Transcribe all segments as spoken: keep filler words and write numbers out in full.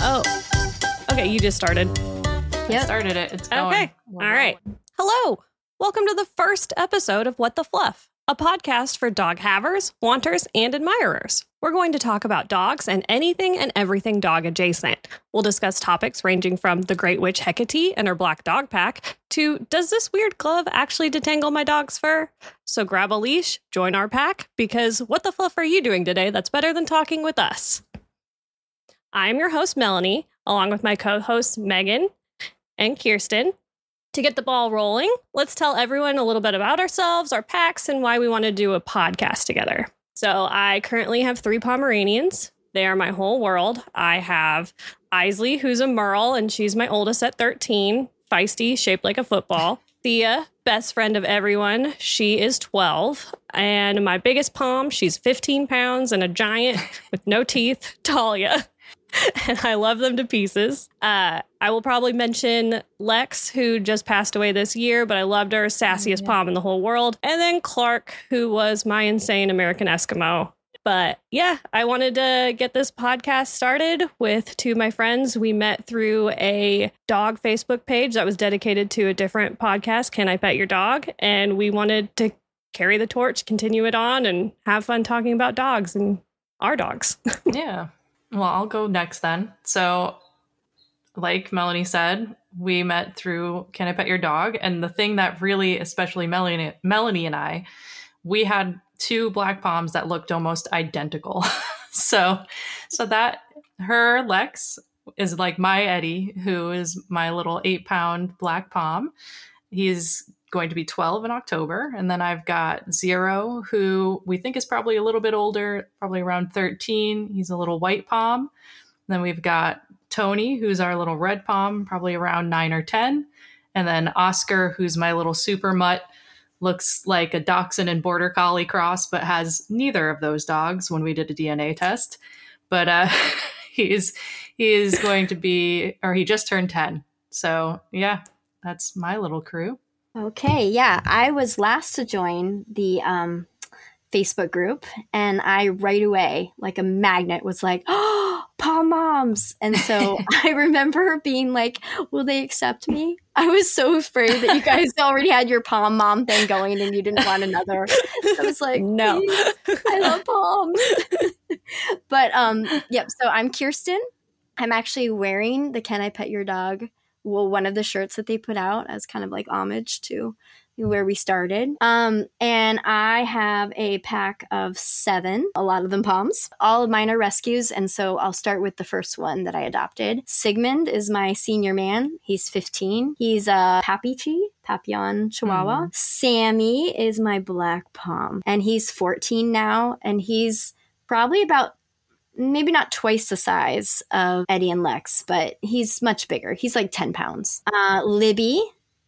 Oh, okay. You just started. Yep. I started it. It's going. Okay. We're All right. rolling. Hello. Welcome to the first episode of What the Fluff, a podcast for dog havers, wanters, and admirers. We're going to talk about dogs and anything and everything dog adjacent. We'll discuss topics ranging from the Great Witch Hecate and her black dog pack to does this weird glove actually detangle my dog's fur? So grab a leash, join our pack, because what the fluff are you doing today that's better than talking with us? I'm your host, Melanie, along with my co-hosts, Megan and Kirsten. To get the ball rolling, let's tell everyone a little bit about ourselves, our packs, and why we want to do a podcast together. So I currently have three Pomeranians. They are my whole world. I have Isley, who's a Merle, and she's my oldest at thirteen, feisty, shaped like a football. Thea, best friend of everyone. She is twelve. And my biggest Pom, she's fifteen pounds and a giant with no teeth, Talia. And I love them to pieces. Uh, I will probably mention Lex, who just passed away this year, but I loved her, sassiest yeah. Pom in the whole world. And then Clark, who was my insane American Eskimo. But yeah, I wanted to get this podcast started with two of my friends. We met through a dog Facebook page that was dedicated to a different podcast, Can I Pet Your Dog? And we wanted to carry the torch, continue it on, and have fun talking about dogs and our dogs. Yeah. Well, I'll go next then. So, like Melanie said, we met through Can I Pet Your Dog? And the thing that really, especially Melanie, Melanie and I, we had two black Poms that looked almost identical. so, so that her Lex is like my Eddie, who is my little eight pound black Pom. He's going to be twelve in October. And then I've got Zero, who we think is probably a little bit older, probably around thirteen. He's a little white Pom. Then we've got Tony, who's our little red Pom, probably around nine or ten. And then Oscar, who's my little super mutt, looks like a Dachshund and Border Collie cross, but has neither of those dogs when we did a D N A test. But uh, he's he is going to be, or he just turned ten. So yeah, that's my little crew. Okay, yeah, I was last to join the um, Facebook group, and I right away, like a magnet, was like, oh, Pom Moms. And so I remember being like, will they accept me? I was so afraid that you guys already had your Pom Mom thing going and you didn't want another. So I was like, no, I love Poms. But um, yep, so I'm Kirsten. I'm actually wearing the Can I Pet Your Dog? Well, one of the shirts that they put out as kind of like homage to where we started. Um, and I have a pack of seven, a lot of them Poms. All of mine are rescues. And so I'll start with the first one that I adopted. Sigmund is my senior man. He's fifteen. He's a Papichi, Papillon Chihuahua. Mm. Sammy is my black Pom. And he's fourteen now. And he's probably about maybe not twice the size of Eddie and Lex, but he's much bigger. He's like ten pounds. Uh, Libby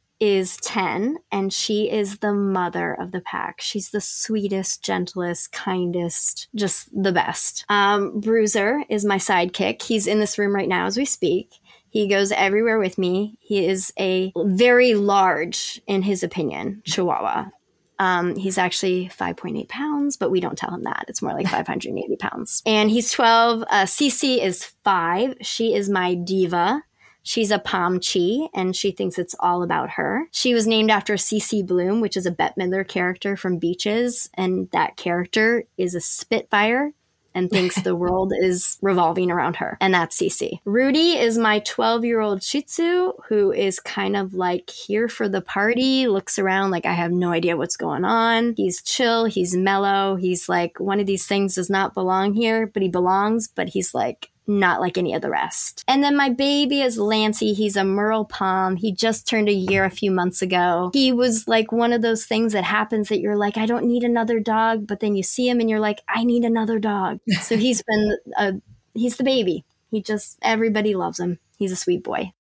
is ten, and she is the mother of the pack. She's the sweetest, gentlest, kindest, just the best. Um, Bruiser is my sidekick. He's in this room right now as we speak. He goes everywhere with me. He is a very large, in his opinion, Chihuahua. Um, he's actually five point eight pounds, but we don't tell him that. It's more like five hundred eighty pounds. And he's twelve. Uh, Cece is five. She is my diva. She's a Pom Chi, and she thinks it's all about her. She was named after Cece Bloom, which is a Bette Midler character from Beaches. And that character is a Spitfire and thinks the world is revolving around her. And that's Cece. Rudy is my twelve-year-old Shih Tzu who is kind of like here for the party, looks around like I have no idea what's going on. He's chill. He's mellow. He's like, one of these things does not belong here, but he belongs, but he's like, not like any of the rest. And then my baby is Lancey. He's a Merle Pom. He just turned a year a few months ago. He was like one of those things that happens that you're like, I don't need another dog. But then you see him and you're like, I need another dog. So he's been, a, he's the baby. He just, everybody loves him. He's a sweet boy.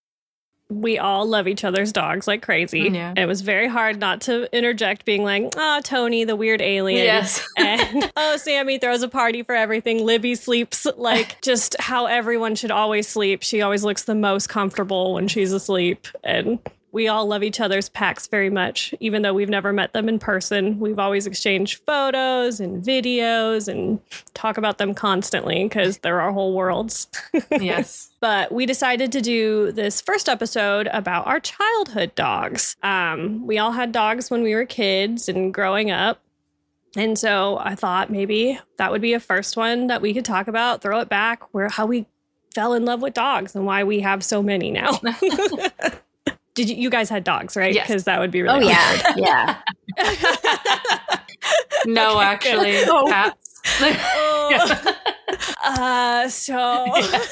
We all love each other's dogs like crazy. Yeah. It was very hard not to interject being like, oh, Tony, the weird alien. Yes. And, oh, Sammy throws a party for everything. Libby sleeps like just how everyone should always sleep. She always looks the most comfortable when she's asleep. And We all love each other's packs very much, even though we've never met them in person. We've always exchanged photos and videos and talk about them constantly because they're our whole worlds. Yes. But we decided to do this first episode about our childhood dogs. Um, we all had dogs when we were kids and growing up. And so I thought maybe that would be a first one that we could talk about, throw it back, where how we fell in love with dogs and why we have so many now. Did you, you guys had dogs, right? Yes. Because that would be really Oh, awkward. yeah. Yeah. No, Okay, actually, Oh. cats. Oh. uh, so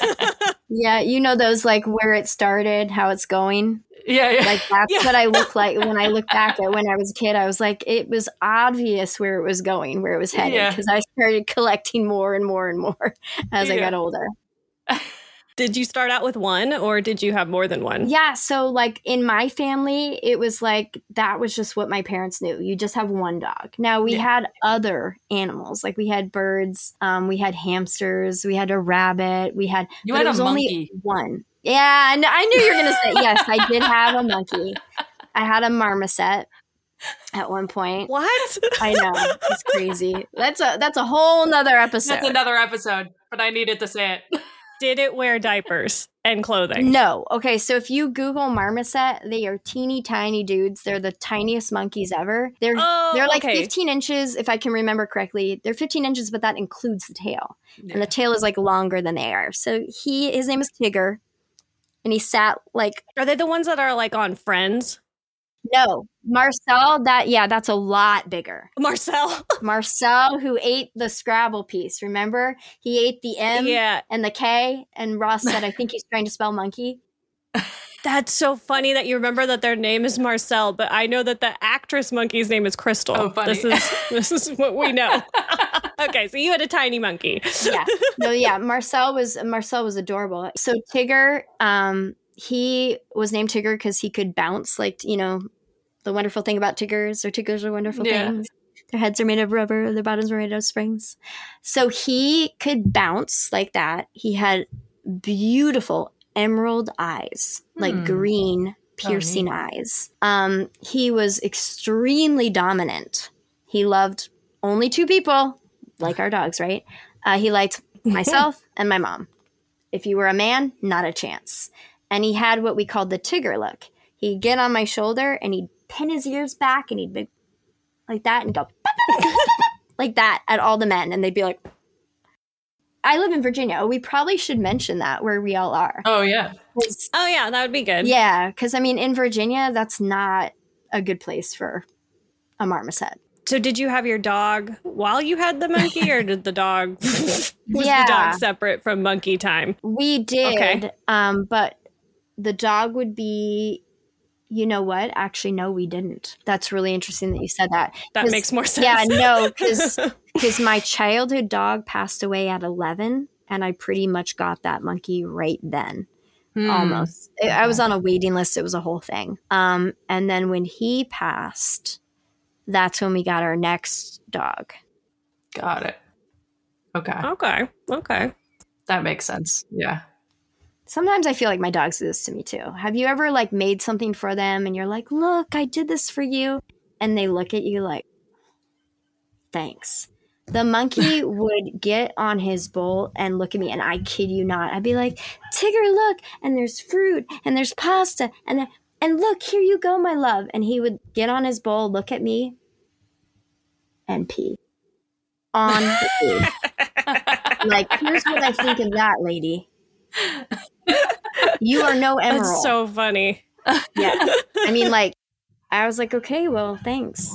Yeah. You know, those like where it started, how it's going. Yeah, yeah. Like that's Yeah. what I look like when I look back at when I was a kid. I was like, it was obvious where it was going, where it was headed, Yeah. because I started collecting more and more and more as I Yeah. got older. did you start out with one or did you have more than one? Yeah. So, like in my family, it was like that was just what my parents knew. You just have one dog. Now, we Yeah. had other animals, like we had birds, um, we had hamsters, we had a rabbit, we had, You but had it a was only monkey. one. Yeah. And I knew you were going to say, yes, I did have a monkey. I had a marmoset at one point. What? I know. It's crazy. That's a, that's a whole nother episode. That's another episode, but I needed to say it. Did it wear diapers and clothing? No. Okay, so if you Google marmoset, they are teeny tiny dudes. They're the tiniest monkeys ever. They're Oh, they're like okay. fifteen inches, if I can remember correctly. They're fifteen inches, but that includes the tail, Yeah. and the tail is like longer than they are. So he, his name is Tigger, and he sat like Are they the ones that are like on Friends? no Marcel. That yeah, that's a lot bigger. Marcel? Marcel, who ate the Scrabble piece. Remember, he ate the M Yeah. and the K, and Ross said, "I think he's trying to spell monkey." That's so funny that you remember that their name is Marcel, but I know that the actress monkey's name is Crystal. Oh, funny. This is this is what we know. Okay, so you had a tiny monkey. Yeah. No, yeah. Marcel was Marcel was adorable. So Tigger, um, he was named Tigger because he could bounce, like, you know, the wonderful thing about Tiggers, or Tiggers are wonderful Yeah. things. Their heads are made of rubber, their bottoms are made of springs. So he could bounce like that. He had beautiful emerald eyes, like Hmm. green, piercing neat. eyes. Um, he was extremely dominant. He loved only two people, like our dogs, right? Uh, he liked myself and my mom. If you were a man, not a chance. And he had what we called the Tigger look. He'd get on my shoulder and he'd pin his ears back and he'd be like that and go like that at all the men. And they'd be like, I live in Virginia. We probably should mention that where we all are. Oh, yeah. 'Cause- Oh yeah, that would be good. yeah, because I mean, in Virginia, that's not a good place for a marmoset. So did you have your dog while you had the monkey, or did the dog was Yeah. the dog separate from monkey time? We did, Okay. um, but the dog would be, you know what? Actually, no, we didn't. That's really interesting that you said that. That 'Cause- makes more sense. Yeah, no, because my childhood dog passed away at eleven, and I pretty much got that monkey right then. Hmm. Almost. I- I was on a waiting list. It was a whole thing. Um, and then when he passed, that's when we got our next dog. Got it. Okay. Okay. Okay. That makes sense. Yeah. Sometimes I feel like my dogs do this to me too. Have you ever like made something for them and you're like, look, I did this for you. And they look at you like, thanks. The monkey would get on his bowl and look at me, and I kid you not, I'd be like, Tigger, look, and there's fruit and there's pasta and and look, here you go, my love. And he would get on his bowl, look at me, and pee on the food. Like, here's what I think of that, lady. You are no emerald. That's so funny. Yeah. I mean, like, I was like, okay, well, thanks.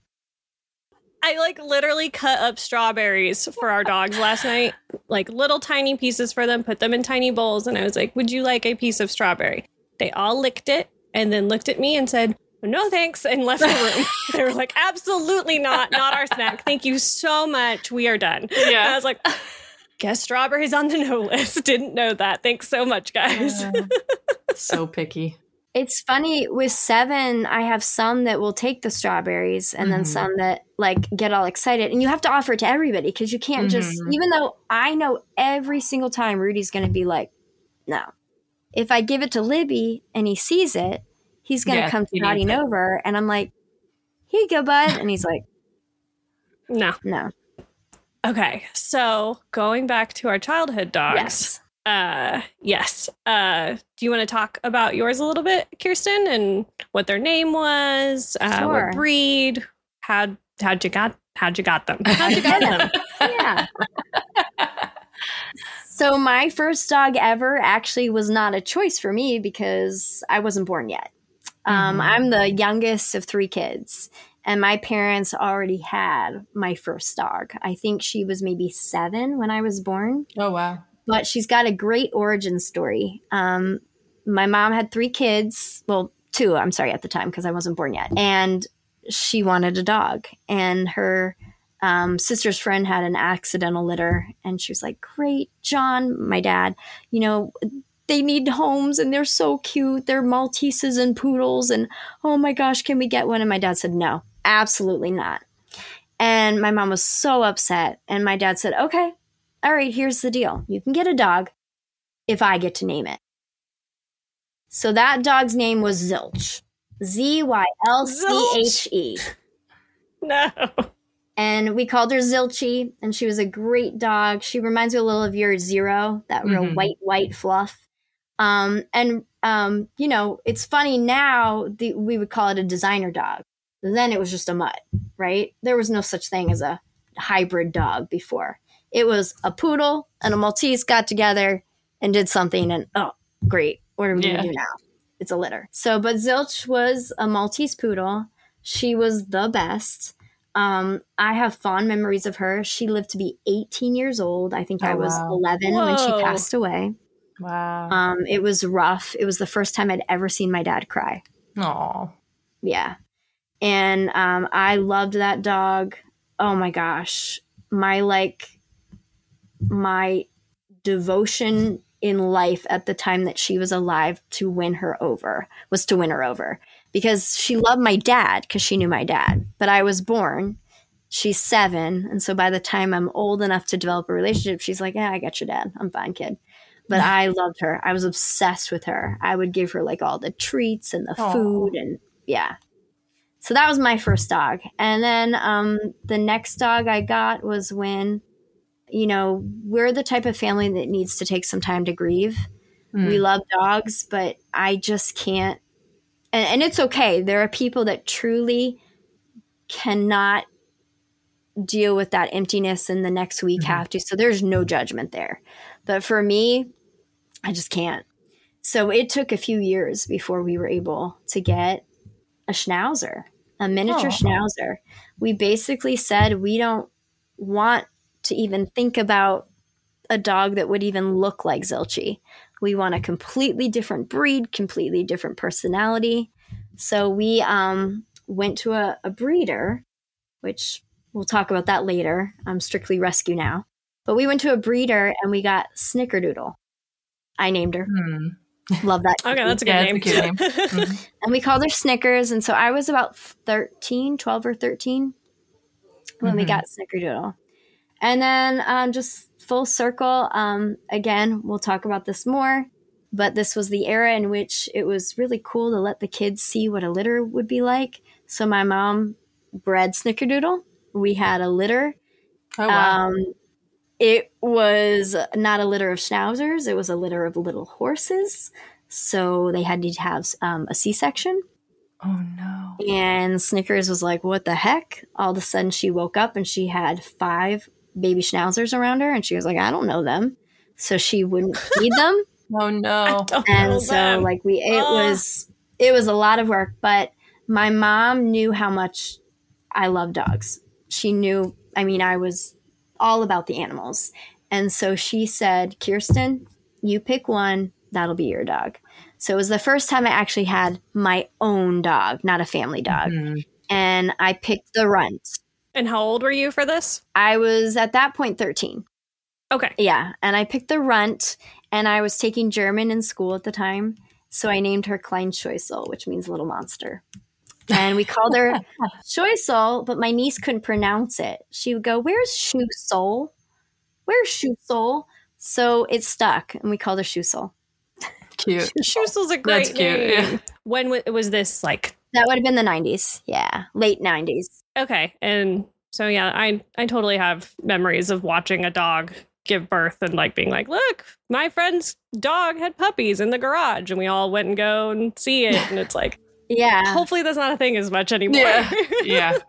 I like literally cut up strawberries for our dogs last night, like little tiny pieces for them, put them in tiny bowls. And I was like, would you like a piece of strawberry? They all licked it and then looked at me and said, no, thanks, and left the room. They were like, absolutely not, not our snack. Thank you so much. We are done. Yeah. And I was like, guess strawberries on the no list. Didn't know that. Thanks so much, guys. Uh, so picky. It's funny with Seven, I have some that will take the strawberries and then Mhm. some that like get all excited. And you have to offer it to everybody because you can't just, Mhm. even though I know every single time Rudy's going to be like, no. If I give it to Libby and he sees it, he's going to Yeah, come he needs trotting it. over. And I'm like, here you go, bud. And he's like, No. no. Okay. So going back to our childhood dogs. Yes. Uh, yes. Uh, do you want to talk about yours a little bit, Kirsten, and what their name was, uh, Sure. what breed, how how'd you got how'd you got them? How'd you got them? Yeah. So my first dog ever actually was not a choice for me because I wasn't born yet. Um, Mhm. I'm the youngest of three kids, and my parents already had my first dog. I think she was maybe seven when I was born. Oh, wow. But she's got a great origin story. Um, my mom had three kids. Well, two, I'm sorry, at the time because I wasn't born yet. And she wanted a dog. And her um, sister's friend had an accidental litter. And she was like, great, John, my dad, you know, they need homes and they're so cute. They're Malteses and poodles. And oh my gosh, can we get one? And my dad said, no, absolutely not. And my mom was so upset. And my dad said, okay. All right, here's the deal. You can get a dog if I get to name it. So that dog's name was Zilch. Z Y L C H E. No. And we called her Zilchie, and she was a great dog. She reminds me a little of your Zero, that real Mhm. white, white fluff. Um, and, um, you know, it's funny now, the, we would call it a designer dog. Then it was just a mutt, right? There was no such thing as a hybrid dog before. It was a poodle and a Maltese got together and did something, and oh, great. What are we Yeah. going to do now? It's a litter. So, but Zilch was a Maltese poodle. She was the best. Um, I have fond memories of her. She lived to be eighteen years old. I think Oh, I was wow. eleven when she Whoa. passed away. Wow. Um, it was rough. It was the first time I'd ever seen my dad cry. Aw. Yeah. And um, I loved that dog. Oh my gosh. My like, my devotion in life at the time that she was alive to win her over was to win her over because she loved my dad because she knew my dad. But I was born, she's seven. And so by the time I'm old enough to develop a relationship, she's like, yeah, I got your dad. I'm fine, kid. But I loved her. I was obsessed with her. I would give her like all the treats and the Aw. food and yeah. So that was my first dog. And then um, the next dog I got was when, you know, we're the type of family that needs to take some time to grieve. Mm. We love dogs, but I just can't. And, and it's okay. There are people that truly cannot deal with that emptiness and the next week Mhm. have to. So there's no judgment there. But for me, I just can't. So it took a few years before we were able to get a schnauzer, a miniature Oh. schnauzer. We basically said we don't want to even think about a dog that would even look like Zilchie. We want a completely different breed, completely different personality. So we um, went to a, a breeder, which we'll talk about that later. I'm strictly rescue now. But we went to a breeder and we got Snickerdoodle. I named her. Hmm. Love that. Okay, that's a good Yeah, name. it's a cute name. Mhm. And we called her Snickers. And so I was about thirteen, twelve or thirteen when we Mhm. got Snickerdoodle. And then um, just full circle, um, again, we'll talk about this more, but this was the era in which it was really cool to let the kids see what a litter would be like. So my mom bred Snickerdoodle. We had a litter. Oh, wow. Um, it was not a litter of schnauzers. It was a litter of little horses. So they had to have um, a C-section. Oh, no. And Snickers was like, what the heck? All of a sudden she woke up and she had five baby schnauzers around her. And she was like, I don't know them. So she wouldn't feed them. Oh, no. Don't know And so them. like we, it Ugh. was, it was a lot of work, but my mom knew how much I love dogs. She knew, I mean, I was all about the animals. And so she said, Kirsten, you pick one, that'll be your dog. So it was the first time I actually had my own dog, not a family dog. Mhm. And I picked the Runt. And how old were you for this? I was at that point thirteen. Okay. Yeah. And I picked the Runt, and I was taking German in school at the time. So I named her Klein Scheusel, which means little monster. And we called her Scheusel, but my niece couldn't pronounce it. She would go, where's Shoesol? Where's Shoesol? So it stuck, and we called her Shoesol. cute. Shoes was a great That's cute. name. Yeah. When w- was this like? That would have been the nineties. Yeah. Late nineties. Okay. And so, yeah, I, I totally have memories of watching a dog give birth and like being like, look, my friend's dog had puppies in the garage and we all went and go and see it. And it's like, Yeah. hopefully that's not a thing as much anymore. Yeah. Yeah.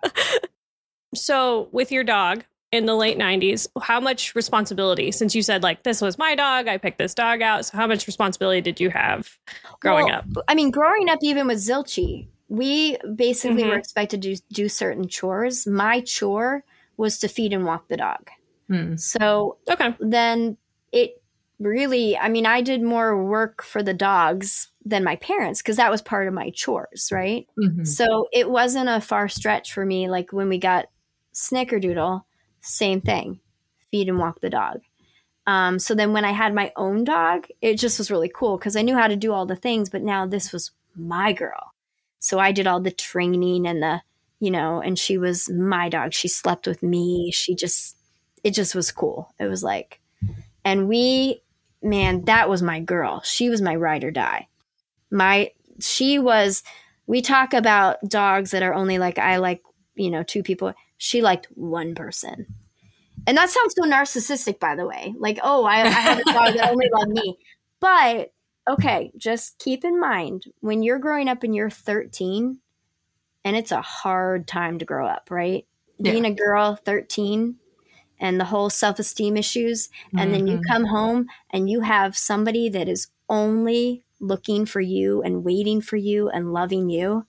So with your dog in the late nineties, how much responsibility, since you said like, this was my dog, I picked this dog out. So how much responsibility did you have growing Well, up? I mean, growing up, even with Zilchi, we basically Mhm. were expected to do certain chores. My chore was to feed and walk the dog. Hmm. So Okay. then it really, I mean, I did more work for the dogs than my parents because that was part of my chores, right? Mhm. So it wasn't a far stretch for me. Like when we got Snickerdoodle, same thing, feed and walk the dog. Um, so then when I had my own dog, it just was really cool because I knew how to do all the things, but now this was my girl. So I did all the training and the, you know, and she was my dog. She slept with me. She just, it just was cool. It was like, and we, man, that was my girl. She was my ride or die. My, she was, we talk about dogs that are only like, I like, you know, two people. She liked one person. And that sounds so narcissistic, by the way. Like, oh, I, I have a dog that only loved me. But, okay, just keep in mind, when you're growing up and you're thirteen, and it's a hard time to grow up, right? Yeah. Being a girl, thirteen, and the whole self-esteem issues. And then you Mhm. come home and you have somebody that is only looking for you and waiting for you and loving you.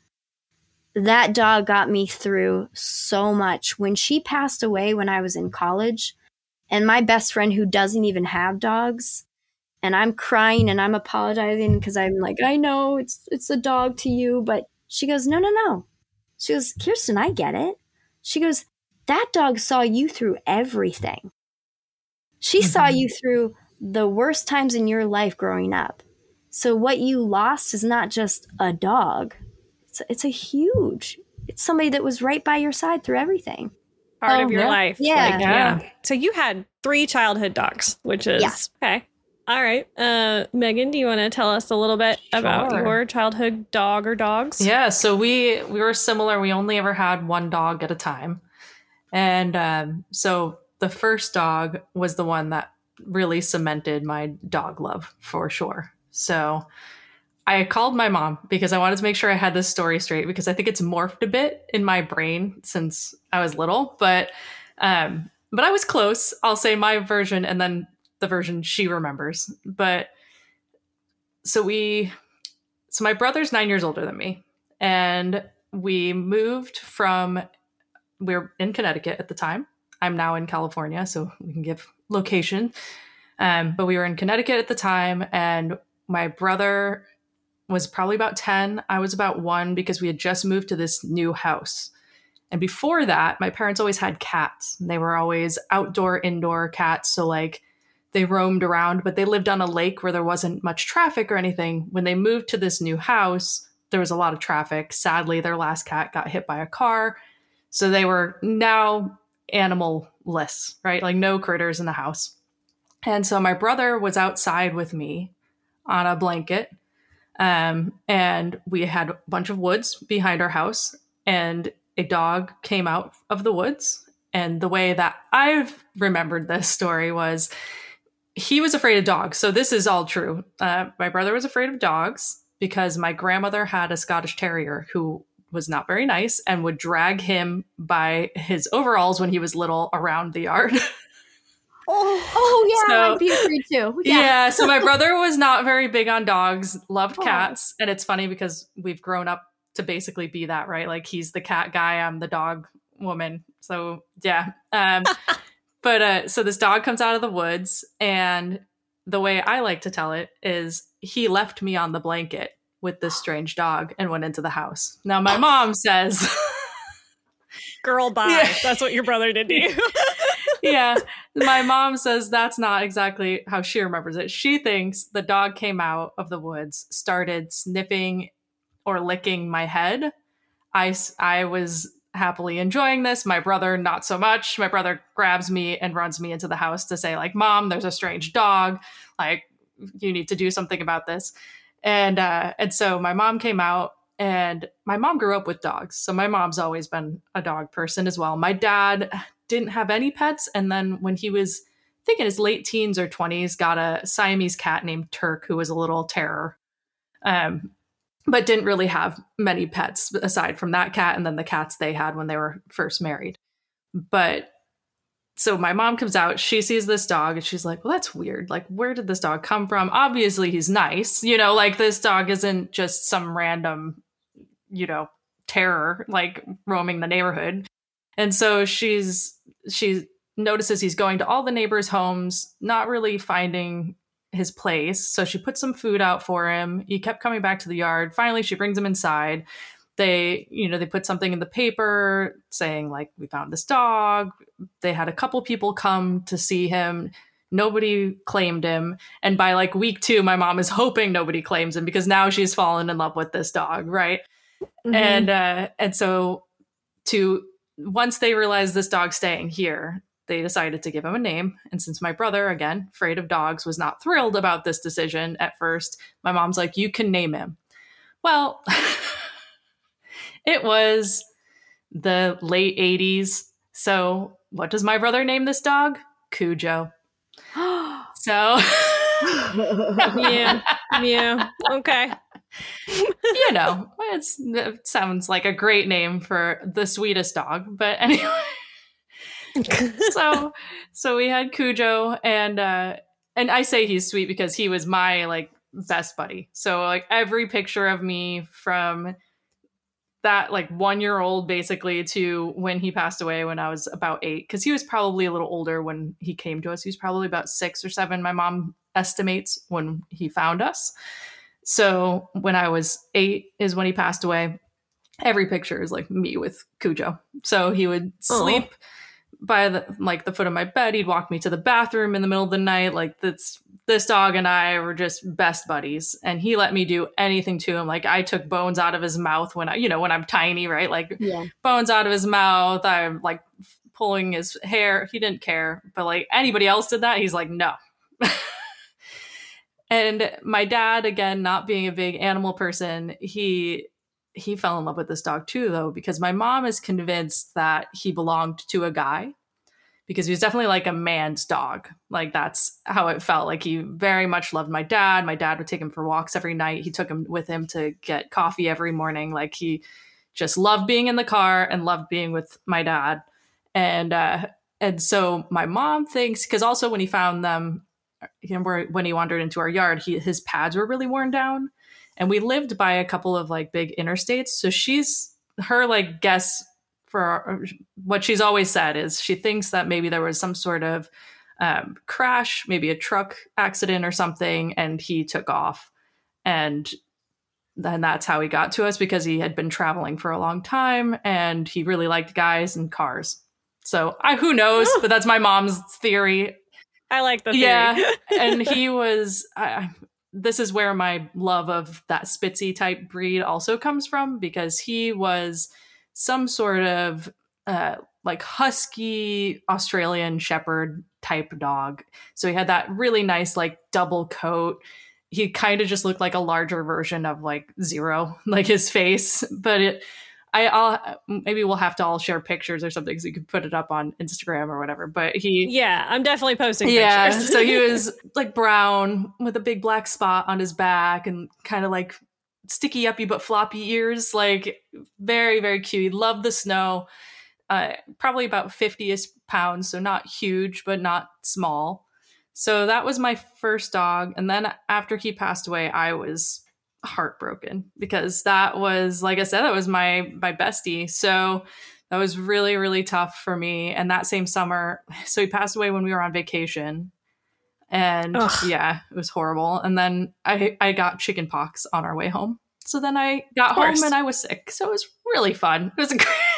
That dog got me through so much. When she passed away when I was in college, and my best friend who doesn't even have dogs, and I'm crying and I'm apologizing because I'm like, I know it's it's a dog to you, but she goes, no, no, no. She goes, Kirsten, I get it. She goes, that dog saw you through everything. She saw Mhm. you through the worst times in your life growing up. So what you lost is not just a dog. It's it's a huge. It's somebody that was right by your side through everything. Part Oh, of your yeah. life. Yeah. Like, Yeah. yeah. So you had three childhood dogs, which is Yeah. okay. All right. Uh, Megan, do you want to tell us a little bit about Sure. your childhood dog or dogs? Yeah, so we we were similar. We only ever had one dog at a time, and um, so the first dog was the one that really cemented my dog love for sure. So I called my mom because I wanted to make sure I had this story straight because I think it's morphed a bit in my brain since I was little, but um, but I was close. I'll say my version and then the version she remembers. But so we. So my brother's nine years older than me, and we moved from, we were in Connecticut at the time. I'm now in California, so we can give location. Um, but we were in Connecticut at the time, and my brother was probably about ten. I was about one because we had just moved to this new house. And before that, my parents always had cats. And they were always outdoor, indoor cats. So like they roamed around, but they lived on a lake where there wasn't much traffic or anything. When they moved to this new house, there was a lot of traffic. Sadly, their last cat got hit by a car. So they were now animal-less, right? Like no critters in the house. And so my brother was outside with me on a blanket. Um, and we had a bunch of woods behind our house, and a dog came out of the woods. And the way that I've remembered this story was he was afraid of dogs. So this is all true. Uh, my brother was afraid of dogs because my grandmother had a Scottish Terrier who was not very nice and would drag him by his overalls when he was little around the yard. Oh, oh yeah, So- I'd be afraid too. Yeah. Yeah. So my brother was not very big on dogs, loved Oh. cats. And it's funny because we've grown up to basically be that, right? Like he's the cat guy, I'm the dog woman. So yeah. Um, but uh, so this dog comes out of the woods, and the way I like to tell it is he left me on the blanket with this strange dog and went into the house. Now my mom says, Girl, bye. Yeah. That's what your brother did to you. yeah, my mom says that's not exactly how she remembers it. She thinks the dog came out of the woods, started sniffing or licking my head. I, s- I was happily enjoying this. My brother, not so much. My brother grabs me and runs me into the house to say, like, Mom, there's a strange dog. Like, you need to do something about this. And uh, and so my mom came out, and my mom grew up with dogs. So my mom's always been a dog person as well. My dad didn't have any pets. And then when he was, I think in his late teens or twenties, got a Siamese cat named Turk, who was a little terror. Um, but didn't really have many pets aside from that cat and then the cats they had when they were first married. But so my mom comes out, she sees this dog, and she's like, well, that's weird. Like, where did this dog come from? Obviously, he's nice. You know, like this dog isn't just some random, you know, terror, like roaming the neighborhood. And so she's, she notices he's going to all the neighbors' homes, not really finding his place. So she put some food out for him. He kept coming back to the yard. Finally, she brings him inside. They, you know, they put something in the paper saying like, we found this dog. They had a couple people come to see him. Nobody claimed him. And by like week two, my mom is hoping nobody claims him because now she's fallen in love with this dog. Right. Mm-hmm. And, uh, and so to, once they realized this dog's staying here, they decided to give him a name. And since my brother, again, afraid of dogs, was not thrilled about this decision at first, my mom's like, you can name him. Well, it was the late eighties. So what does my brother name this dog? Cujo. So yeah, yeah, okay. You know, it's, it sounds like a great name for the sweetest dog, but anyway. so so we had Cujo, and uh and I say he's sweet because he was my like best buddy. So like every picture of me from that like one year old basically to when he passed away when I was about eight, because he was probably a little older when he came to us. He was probably about six or seven, my mom estimates, when he found us. So when I was eight is when he passed away. Every picture is like me with Cujo. So he would sleep Aww. by the like the foot of my bed. He'd walk me to the bathroom in the middle of the night. Like this, this dog and I were just best buddies. And he let me do anything to him. Like I took bones out of his mouth when I, you know, when I'm tiny, right? Like yeah. bones out of his mouth. I'm like pulling his hair. He didn't care. But like anybody else did that, he's like, no. And my dad, again, not being a big animal person, he he fell in love with this dog too, though, because my mom is convinced that he belonged to a guy, because he was definitely like a man's dog. Like that's how it felt. Like he very much loved my dad. My dad would take him for walks every night. He took him with him to get coffee every morning. Like he just loved being in the car and loved being with my dad. And uh, and so my mom thinks, because also when he found them, you know, when he wandered into our yard, he, his pads were really worn down. And we lived by a couple of like big interstates. So she's, her like guess for our, what she's always said is she thinks that maybe there was some sort of um, crash, maybe a truck accident or something, and he took off. And then that's how he got to us, because he had been traveling for a long time and he really liked guys and cars. So I, who knows, but that's my mom's theory. I like the theory. Yeah. And he was, I, this is where my love of that Spitzy type breed also comes from, because he was some sort of uh, like husky Australian Shepherd type dog. So he had that really nice, like double coat. He kind of just looked like a larger version of like Zero, like his face, but it, I, I'll maybe we'll have to all share pictures or something so you can put it up on Instagram or whatever. But he, yeah, I'm definitely posting yeah, pictures. So he was like brown with a big black spot on his back and kind of like sticky uppy but floppy ears, like very, very cute. He loved the snow. Uh, probably about fifty-ish pounds, so not huge, but not small. So that was my first dog. And then after he passed away, I was heartbroken, because that was, like I said, that was my my bestie. So that was really, really tough for me. And that same summer, so he passed away when we were on vacation, and Ugh. yeah, it was horrible. And then I I got chicken pox on our way home. So then I got home and I was sick. So it was really fun. It was a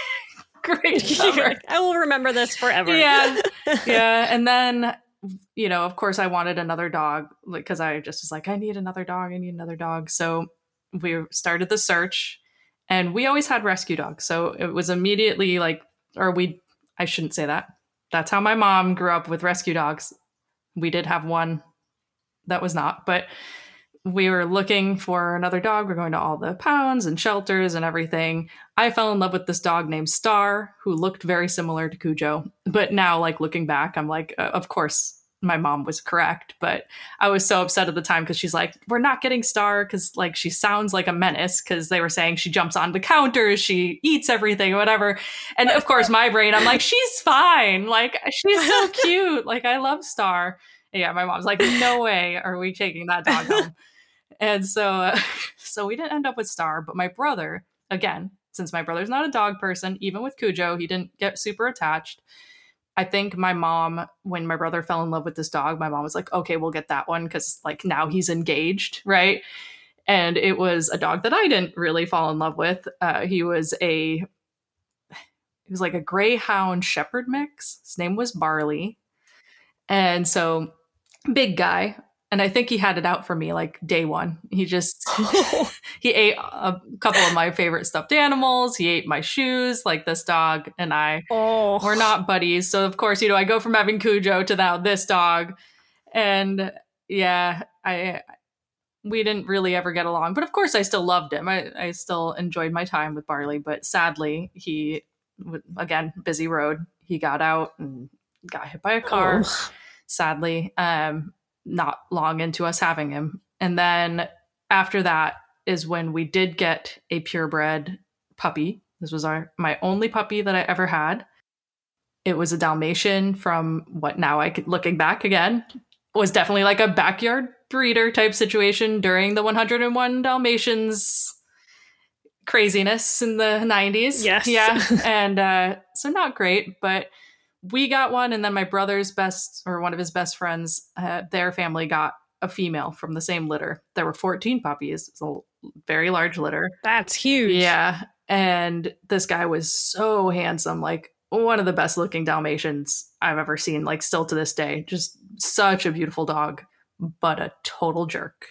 great, great summer. I will remember this forever. Yeah, yeah. And then, you know, of course I wanted another dog, like, because I just was like, I need another dog. I need another dog. So we started the search, and we always had rescue dogs. So it was immediately like, or we, I shouldn't say that. That's how my mom grew up, with rescue dogs. We did have one that was not, but we were looking for another dog. We're going to all the pounds and shelters and everything. I fell in love with this dog named Star, who looked very similar to Cujo. But now, like, looking back, I'm like, uh, of course, my mom was correct. But I was so upset at the time because she's like, we're not getting Star because, like, she sounds like a menace because they were saying she jumps on the counters, she eats everything, whatever. And of course, my brain, I'm like, she's fine. Like, she's so cute. Like, I love Star. Yeah, my mom's like, no way are we taking that dog home. And so, uh, so we didn't end up with Star, but my brother, again, since my brother's not a dog person, even with Cujo, he didn't get super attached. I think my mom, when my brother fell in love with this dog, my mom was like, okay, we'll get that one because, like, now he's engaged, right? And it was a dog that I didn't really fall in love with. Uh, he was a, he was like a Greyhound Shepherd mix. His name was Barley. And so, big guy. And I think he had it out for me like day one. He just, he ate a couple of my favorite stuffed animals. He ate my shoes. Like, this dog and I Oh. were not buddies. So of course, you know, I go from having Cujo to now this dog. And yeah, I, we didn't really ever get along, but of course I still loved him. I, I still enjoyed my time with Barley, but sadly he, again, busy road. He got out and got hit by a car. Oh. Sadly, um, not long into us having him. And then after that is when we did get a purebred puppy. This was our my only puppy that I ever had. It was a Dalmatian from what now I could, looking back again, was definitely like a backyard breeder type situation during the one hundred and one Dalmatians craziness in the nineties. Yes. Yeah. And uh, so not great, but we got one, and then my brother's best, or one of his best friends, uh, their family got a female from the same litter. There were fourteen puppies. It's a very large litter. That's huge. Yeah. And this guy was so handsome, like one of the best looking Dalmatians I've ever seen, like still to this day. Just such a beautiful dog, but a total jerk.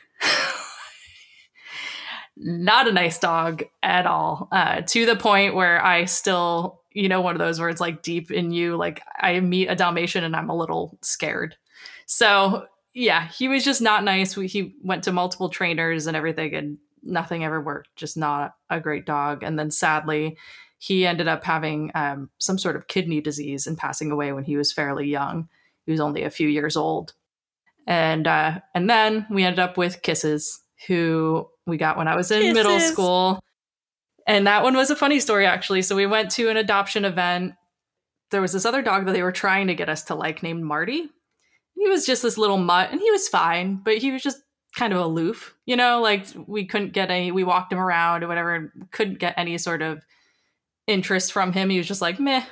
Not a nice dog at all, uh, to the point where I still, you know, one of those where it's like deep in you, like I meet a Dalmatian and I'm a little scared. So yeah, he was just not nice. We, he went to multiple trainers and everything and nothing ever worked. Just not a great dog. And then sadly, he ended up having um, some sort of kidney disease and passing away when he was fairly young. He was only a few years old. And, uh, and then we ended up with Kisses, who we got when I was in Kisses. Middle school. And that one was a funny story, actually. So we went to an adoption event. There was this other dog that they were trying to get us to like named Marty. He was just this little mutt, and he was fine, but he was just kind of aloof, you know, like we couldn't get any, we walked him around or whatever, and couldn't get any sort of interest from him. He was just like, meh.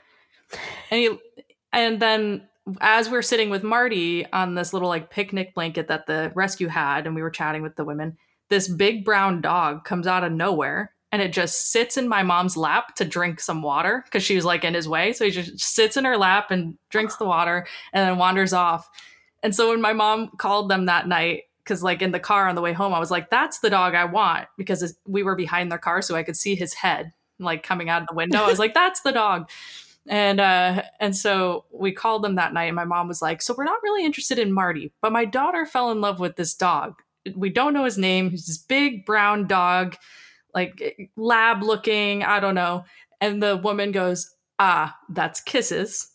And he, and then as we're sitting with Marty on this little like picnic blanket that the rescue had, and we were chatting with the women, this big brown dog comes out of nowhere and it just sits in my mom's lap to drink some water because she was like in his way. So he just sits in her lap and drinks the water and then wanders off. And so when my mom called them that night, because like in the car on the way home, I was like, that's the dog I want, because we were behind their car so I could see his head like coming out of the window. I was like, that's the dog. And uh, and so we called them that night, and my mom was like, so we're not really interested in Marty, but my daughter fell in love with this dog. We don't know his name. He's this big brown dog, like lab looking, I don't know. And the woman goes, ah, that's Kisses.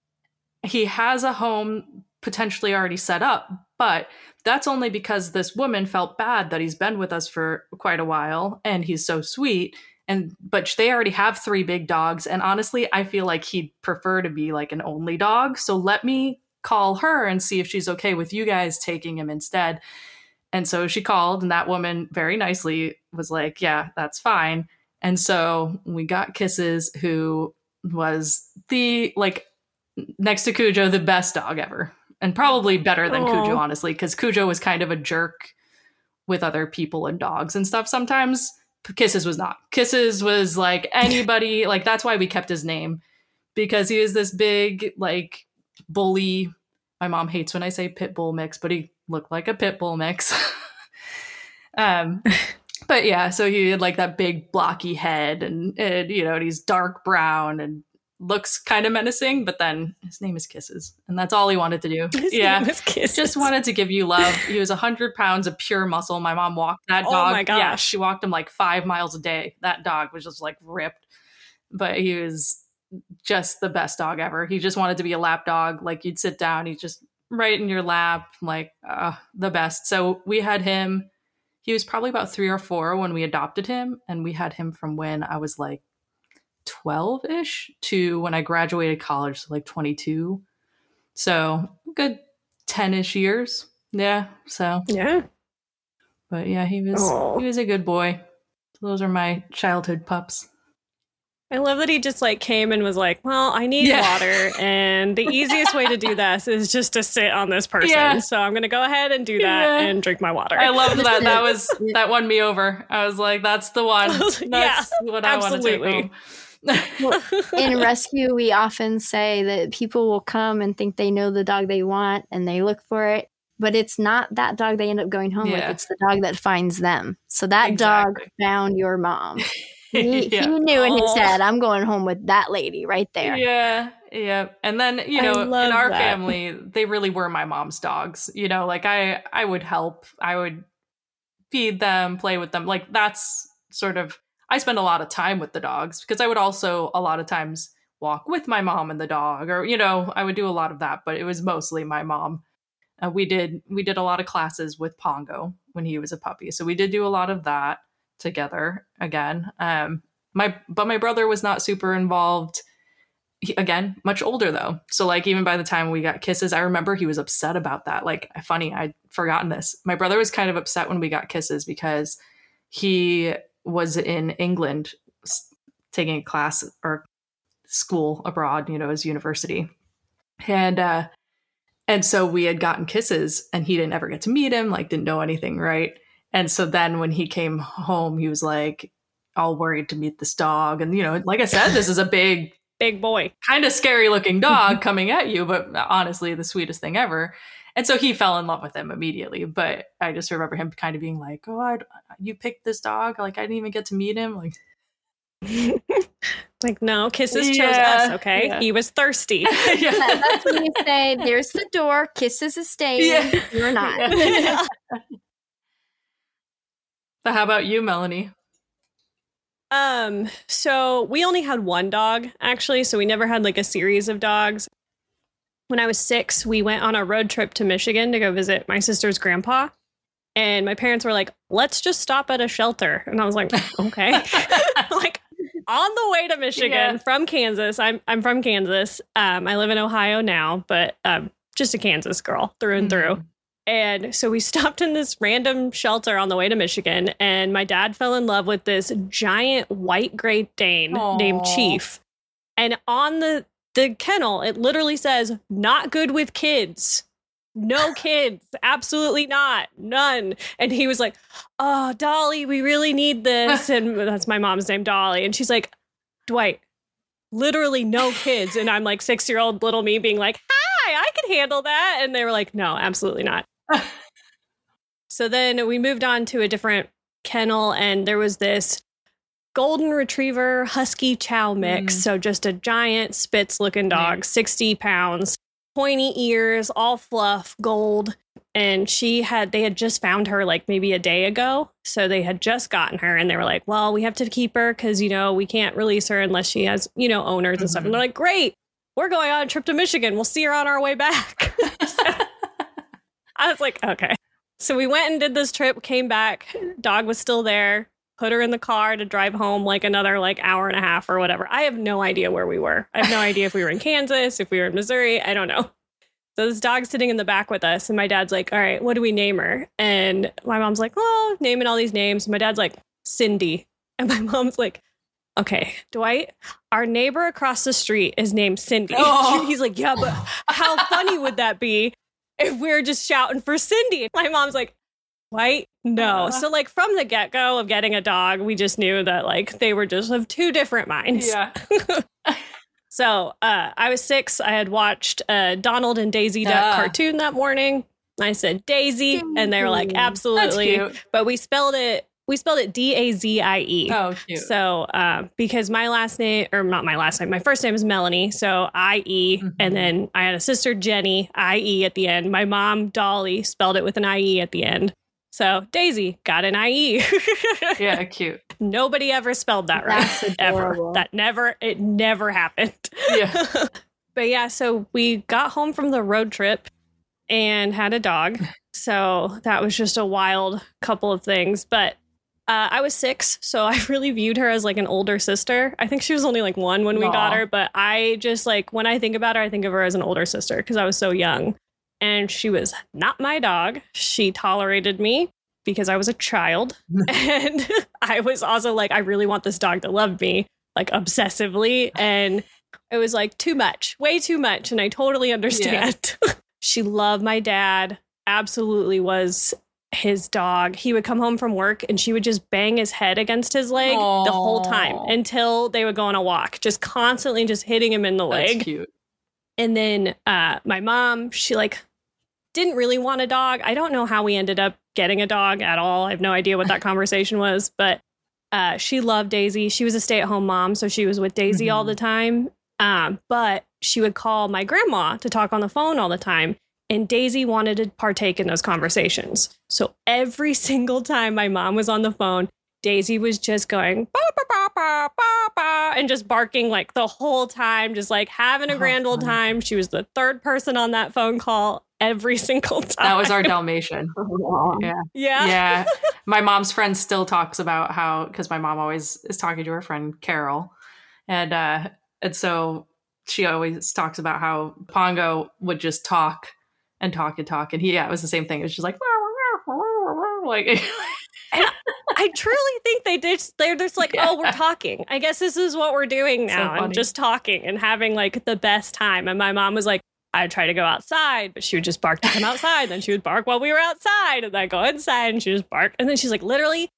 He has a home potentially already set up, but that's only because this woman felt bad that he's been with us for quite a while and he's so sweet. And but they already have three big dogs. And honestly, I feel like he'd prefer to be like an only dog. So let me call her and see if she's okay with you guys taking him instead. And so she called, and that woman very nicely was like, yeah, that's fine. And so we got Kisses, who was the, like, next to Cujo, the best dog ever. And probably better than Aww. Cujo, honestly, because Cujo was kind of a jerk with other people and dogs and stuff sometimes. Kisses was not. Kisses was like anybody, like that's why we kept his name, because he was this big, like, bully. My mom hates when I say pit bull mix, but he looked like a pit bull mix. um, but yeah, so he had like that big blocky head, and, and you know, and he's dark brown, and looks kind of menacing, but then his name is Kisses, and that's all he wanted to do. His yeah, name is Kisses. Just wanted to give you love. He was one hundred pounds of pure muscle. My mom walked that Oh dog. my gosh. Yeah, she walked him like five miles a day. That dog was just like ripped, but he was just the best dog ever. He just wanted to be a lap dog. Like you'd sit down, he's just right in your lap, like uh, the best. So we had him. He was probably about three or four when we adopted him, and we had him from when I was like twelve-ish to when I graduated college, so like twenty-two. So good ten-ish years. Yeah. So Yeah. but yeah, he was Aw. he was a good boy. Those are my childhood pups. I love that he just like came and was like, well, I need Yeah. water. And the easiest way to do this is just to sit on this person. Yeah. So I'm going to go ahead and do that Yeah. and drink my water. I loved that. That was that won me over. I was like, that's the one. I was like, That's what I want to take absolutely. home. In rescue, we often say that people will come and think they know the dog they want and they look for it, but it's not that dog they end up going home with. Yeah. It's the dog that finds them. So that Exactly. dog found your mom. He, Yeah. he knew in his Aw. head, I'm going home with that lady right there. Yeah, yeah. And then, you I know, in love our that. family, they really were my mom's dogs. You know, like I I would help. I would feed them, play with them. Like that's sort of I spend a lot of time with the dogs because I would also a lot of times walk with my mom and the dog, or you know, I would do a lot of that, but it was mostly my mom. Uh, we did we did a lot of classes with Pongo when he was a puppy. So we did do a lot of that together again. Um my but my brother was not super involved. He, again, much older though. So like even by the time we got Kisses, I remember he was upset about that. Like funny, I'd forgotten this. My brother was kind of upset when we got Kisses because he was in England s- taking a class or school abroad, you know, his university. And uh and so we had gotten Kisses and he didn't ever get to meet him, like didn't know anything, right? And so then when he came home, he was like all worried to meet this dog. And, you know, like I said, this is a big, Big boy. kind of scary looking dog coming at you, but honestly, the sweetest thing ever. And so he fell in love with him immediately. But I just remember him kind of being like, oh, I'd, you picked this dog? Like, I didn't even get to meet him. Like, Like, no, Kisses chose Yeah, us, okay? yeah. He was thirsty. yeah. That- That's when you say, there's the door, Kisses is staying, Yeah. you're not. Yeah. But how about you, Melanie? Um, so we only had one dog, actually, so we never had like a series of dogs. When I was six, we went on a road trip to Michigan to go visit my sister's grandpa. And my parents were like, let's just stop at a shelter. And I was like, okay. Like on the way to Michigan Yeah. from Kansas. I'm I'm from Kansas. Um, I live in Ohio now, but um, just a Kansas girl through and through. Mhm. And so we stopped in this random shelter on the way to Michigan, and my dad fell in love with this giant white Great Dane Aw. named Chief. And on the the kennel, it literally says, not good with kids. No kids. Absolutely not. None. And he was like, oh, Dolly, we really need this. And that's my mom's name, Dolly. And she's like, Dwight, literally no kids. And I'm like six-year-old little me being like, hi, I can handle that. And they were like, no, absolutely not. So then we moved on to a different kennel, and there was this golden retriever husky chow mix. Mm. So just a giant Spitz looking dog, sixty pounds, pointy ears, all fluff, gold. And she had, they had just found her like maybe a day ago. So they had just gotten her, and they were like, well, we have to keep her because, you know, we can't release her unless she has, you know, owners and stuff. And Mhm. they're like, great, we're going on a trip to Michigan. We'll see her on our way back. So I was like, okay. So we went and did this trip, came back, dog was still there, put her in the car to drive home like another like hour and a half or whatever. I have no idea where we were. I have no idea if we were in Kansas, if we were in Missouri. I don't know. So this dog's sitting in the back with us, and my dad's like, all right, what do we name her? And my mom's like, oh, naming all these names. And my dad's like, Cindy. And my mom's like, okay, Dwight, our neighbor across the street is named Cindy. Oh. He's like, yeah, but how funny would that be if we were just shouting for Cindy? My mom's like, Dwight, no. Uh. So like from the get-go of getting a dog, we just knew that like they were just of two different minds. Yeah. So uh, I was six. I had watched a Donald and Daisy Duck Ah. cartoon that morning. I said Daisy, and they were like, Daisy. That's absolutely. cute. But we spelled it We spelled it D A Z I E. Oh, cute. So, uh, because my last name, or not my last name, my first name is Melanie. So I E, mm-hmm. and then I had a sister, Jenny, I E at the end. My mom, Dolly, spelled it with an I E at the end. So Daisy got an I E. Yeah, cute. Nobody ever spelled that That's right. adorable. Ever. That never, it never happened. Yeah. But yeah, so we got home from the road trip and had a dog. So that was just a wild couple of things. But uh, I was six, so I really viewed her as like an older sister. I think she was only like one when we Aww. got her. But I just like, when I think about her, I think of her as an older sister because I was so young. And she was not my dog. She tolerated me because I was a child. And I was also like, I really want this dog to love me, like obsessively. And it was like too much, way too much. And I totally understand. Yeah. She loved my dad, absolutely was his dog. He would come home from work and she would just bang his head against his leg Aww. The whole time until they would go on a walk, just constantly just hitting him in the leg. That's cute. And then uh, my mom, she like didn't really want a dog. I don't know how we ended up getting a dog at all. I have no idea what that conversation was, but uh, she loved Daisy. She was a stay-at-home mom, so she was with Daisy mm-hmm. all the time. Um, but she would call my grandma to talk on the phone all the time. And Daisy wanted to partake in those conversations. So every single time my mom was on the phone, Daisy was just going, ba, ba, ba, ba, ba, ba, and just barking like the whole time, just like having a grand old time. She was the third person on that phone call every single time. That was our Dalmatian. Yeah. Yeah. Yeah. My mom's friend still talks about how, because my mom always is talking to her friend Carol. And, uh, and so she always talks about how Pongo would just talk and talk and talk. And he, yeah, it was the same thing. It was just like, like, and I truly think they did. They're just like, yeah. oh, we're talking. I guess this is what we're doing now. So and just talking and having like the best time. And my mom was like, I'd try to go outside, but she would just bark to come outside. Then she would bark while we were outside. And then I'd go inside and she would just bark. And then she's like, literally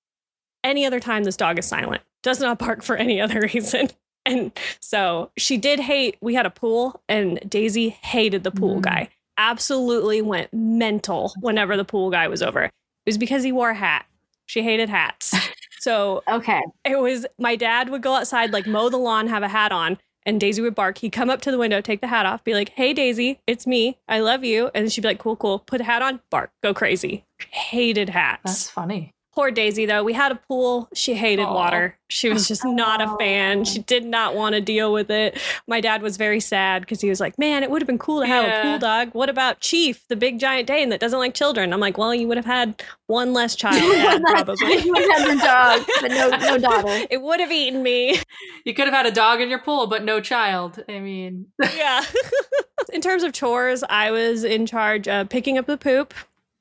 any other time this dog is silent, does not bark for any other reason. And so she did hate, we had a pool and Daisy hated the pool mm. guy. Absolutely went mental whenever the pool guy was over. It was because he wore a hat. She hated hats. So okay, it was, my dad would go outside, like mow the lawn, have a hat on, and Daisy would bark. He'd come up to the window, take the hat off, be like, hey, Daisy, it's me. I love you. And she'd be like, cool, cool. Put a hat on, bark, go crazy. Hated hats. That's funny. Poor Daisy, though. We had a pool. She hated Aww. water. She was just not a fan. She did not want to deal with it. My dad was very sad because he was like, man, it would have been cool to have yeah. a pool dog. What about Chief, the big giant Dane that doesn't like children? I'm like, well, you would have had one less child, Dad, probably. You would have had the dog, but no, no daughter. It would have eaten me. You could have had a dog in your pool, but no child. I mean. Yeah. In terms of chores, I was in charge of picking up the poop